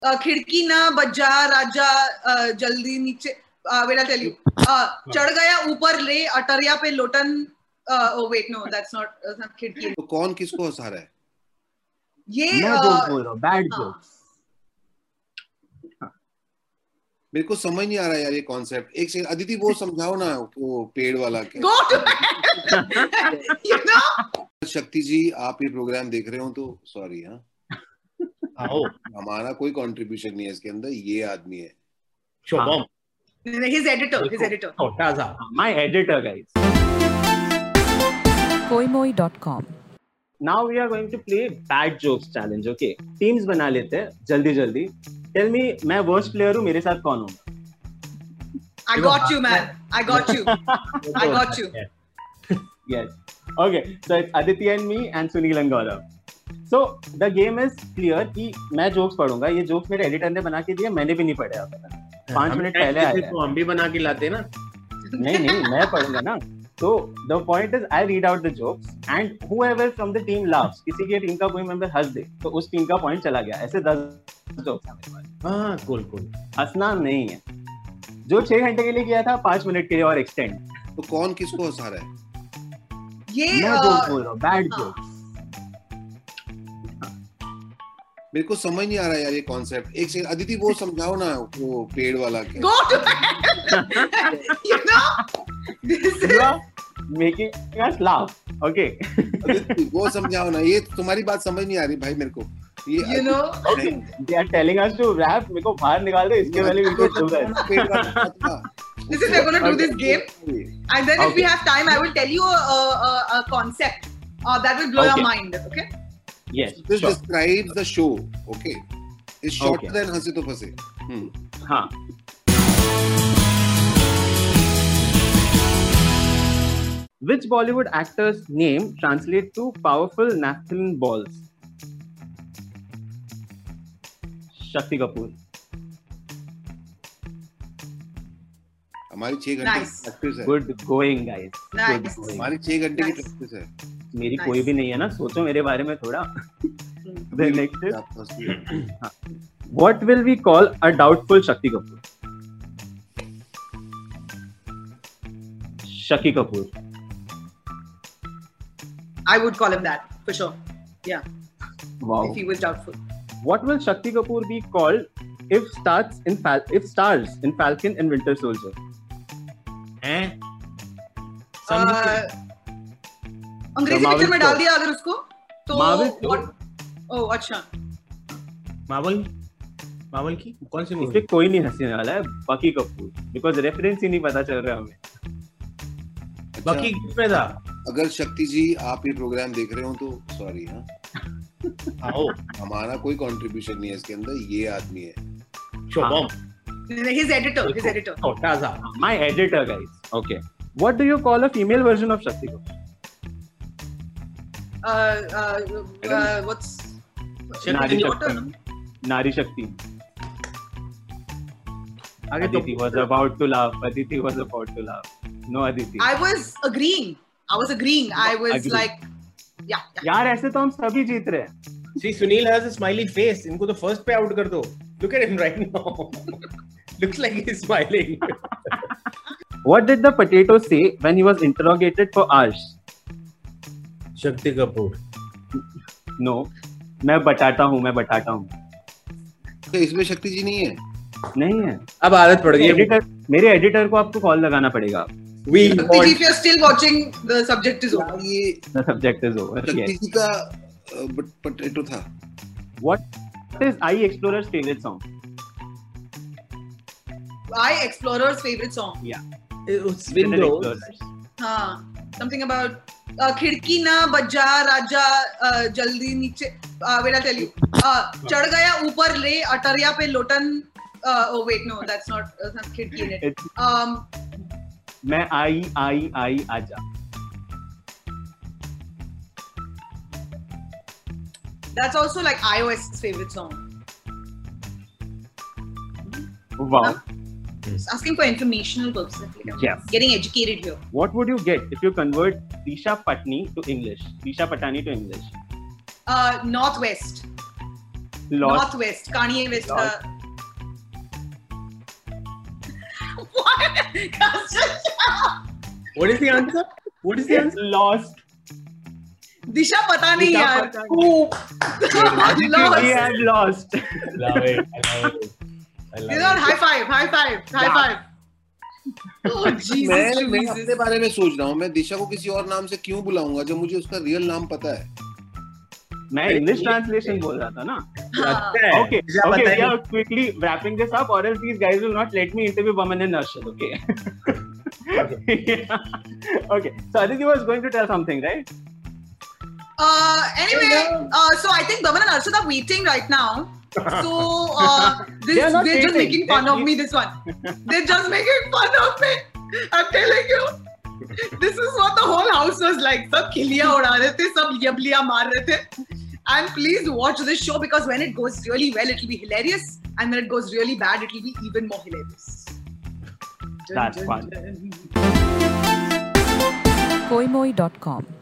खिड़की ना बजा राजा जल्दी नीचे wait I'll tell you चढ़ गया ऊपर ले अटरिया पे Lotan oh wait no that's not खिड़की। तो कौन किसको हंसा रहा है? ये मैं जोक बोल रहा हूँ, बैड जोक। मेरे को समझ नहीं आ रहा यार ये कॉन्सेप्ट। एक सेकंड अदिति वो समझाओ ना वो पेड़ वाला के। Go to hell! You know? शक्ति जी आप ये प्रोग्राम देख रहे हो तो सॉरी। हाँ हमारा कोई कंट्रीब्यूशन नहीं है इसके अंदर, ये आदमी है शोभम, his editor छोटा सा My editor, guys. koimoi.com. Now we are going to play bad jokes challenge. Okay, teams बना लेते हैं जल्दी जल्दी। Tell me मैं worst player हूँ, मेरे साथ कौन होगा? I got you man, I got you. Yes. Okay, so it's Aditi and me and Sunil and Gaurav. So the game is clear कि मैं jokes पढ़ूंगा। ये jokes मेरे editor ने बना के दिया, मैंने भी नहीं पढ़े आप पता। 5 मिनट पहले आया तो हम भी बना के लाते ना। नहीं मैं पढ़ूंगा ना। So the point is I read out the jokes and whoever from the team laughs, किसी की टीम का कोई मेंबर हंस दे तो उस टीम का पॉइंट चला गया। ऐसे 10 jokes हैं मेरे पास। हाँ cool। हंसना नहीं है। जो 6 घंटे के लिए किया था 5 मिनट के लिए और एक्सटेंड। तो कौन किसको हंसा रहा है? ये मैं जोक बोल रहा हूँ, बैड जोक। मेरे को समझ नहीं आ रहा यार ये कॉन्सेप्ट। एक सेकंड अदिति वो समझाओ ना वो पेड़ वाला के। Go to hell! You know? This is making us laugh. Okay. Aditi वो समझाओ ना, ये तुम्हारी बात समझ नहीं आ रही भाई मेरे को। ये you know? They are telling us to rap. मेरे को बाहर निकाल दे, इसके पहले वीडियो चल रहा है। This is we're going to do this game and then if we have time I will tell you a concept that will blow your mind. Okay? Yes. This describes the show. Okay. It's shorter Okay. than हंसे तो फंसे। हाँ. Which Bollywood actor's name translates to powerful naphthalene balls? Shakti Kapoor. हमारी 6 घंटे Nice. की practice है। Good going, guys. Nice. Good going. हमारी 6 घंटे की Nice. प्रैक्टिस है। मेरी Nice. कोई भी नहीं है ना, सोचो मेरे बारे में थोड़ा। The next is, आप फंसती हो। what will we call a doubtful Shakti Kapoor? Shakti Kapoor. I would call him that for sure. Yeah, Wow. if he was doubtful. What will Shakti Kapoor be called if stars in Falcon and Winter Soldier? हैं? अंग्रेजी Marvel picture में डाल Store. दिया अगर उसको तो Marvel Store. ओह अच्छा मावल की कौन सी इस मूवी? पे कोई नहीं हंसने वाला है, बकी कपूर, बिकॉज रेफरेंस ही नहीं पता चल रहा हमें। अच्छा, बाकी पे था। अगर शक्ति जी आप ये प्रोग्राम देख रहे हो तो सॉरी। हाँ आओ हमारा कोई कंट्रीब्यूशन नहीं है इसके अंदर, ये आदमी है शोभम, his editor छोटा सा My editor, guys. Okay. What do you call a female version of Shakti Kapoor? what's Nari daughter, no? Shakti. Nari Shakti. आगे तो Aditi was about to laugh. Aditi was about to laugh. No, Aditi. I was agreeing. I was Agree. like yeah. यार ऐसे तो हम सभी जीत रहे हैं। See, Sunil has a smiley face. इनको तो first पे out कर दो. Look at him right now. Looks like he's smiling. What did the potato say when he was interrogated for hours? Shakti Kapoor. No. मैं बटाटा हूँ। तो इसमें शक्ति जी नहीं है। नहीं है। अब आदत पड़ गई. मेरे एडिटर को आपको कॉल लगाना पड़ेगा। We Shakti ji, if you're still watching, the subject is over. ये The subject is over. शक्ति Yes. जी का पोटैटो था। What is I Explorer's favorite song? I Explorer's favorite song. Yeah. It's windows. Explorers. हाँ, something about खिड़की ना बजा राजा जल्दी नीचे wait I'll tell you चढ़ गया ऊपर ले अटरिया पे Lotan oh wait no that's not खिड़की in it. मैं आई आजा। That's also like iOS's favorite song. Wow. Just asking for informational purposes. Like I'm Yes. getting educated here. What would you get if you convert Disha Patani to English? Disha Patani to English. Northwest. Lost. Northwest. Kanye West. Lost. What is the answer? What is the answer? Lost. दिशा पता नहीं दिशा यार. पता Lost. He had lost. Love it. I love it. High five. Oh Jesus. मैं अपने बारे में सोच रहा हूँ, मैं दिशा को किसी और नाम से क्यों बुलाऊंगा जब मुझे उसका रियल नाम पता है. मैं इंग्लिश ट्रांसलेशन बोल रहा था ना. हाँ. Okay, we are quickly wrapping this up, or else these guys will not let me interview Vaman and Arshad. Okay. Yeah. Okay. So Aditi was going to tell something, right? Anyway, so I think Vaman and Arshad are waiting right now. So They are not they're just waiting. making fun of me. This one, they're just making fun of me. I'm telling you, this is what the whole house was like. सब खिलियाँ उड़ा रहे थे, सब यबलियाँ मार रहे थे. And please watch this show because when it goes really well, it'll be hilarious, and when it goes really bad, it'll be even more hilarious. That's fun. koimoi.com